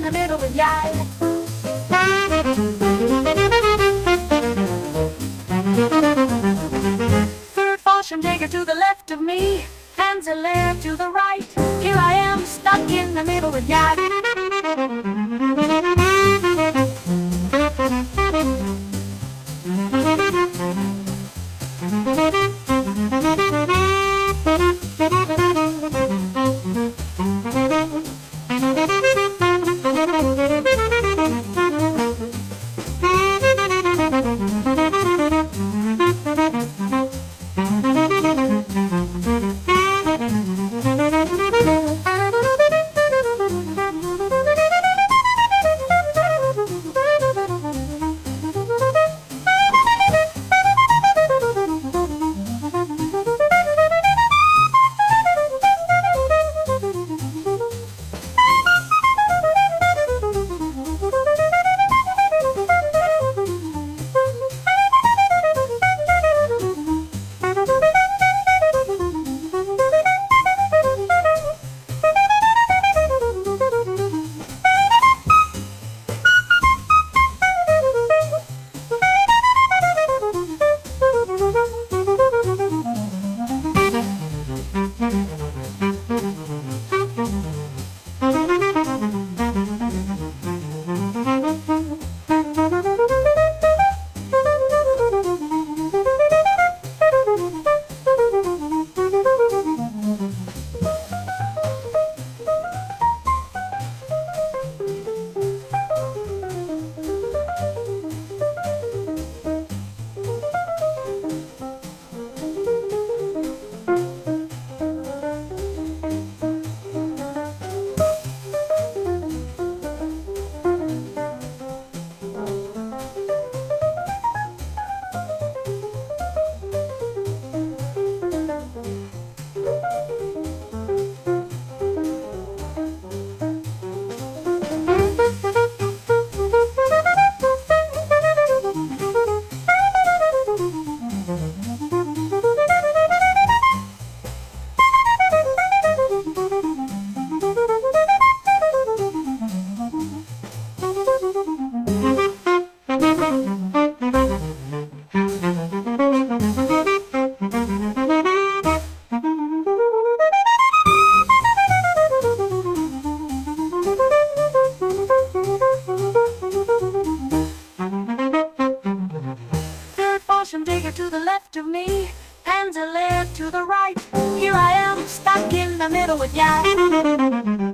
the middle with ya. Third Fossham digger to the left of me, Hans Lair to the right. Here I am stuck in the middle with ya. Fossham digger to the left of me, Hans Lair to the right. Here I am stuck in the middle with ya.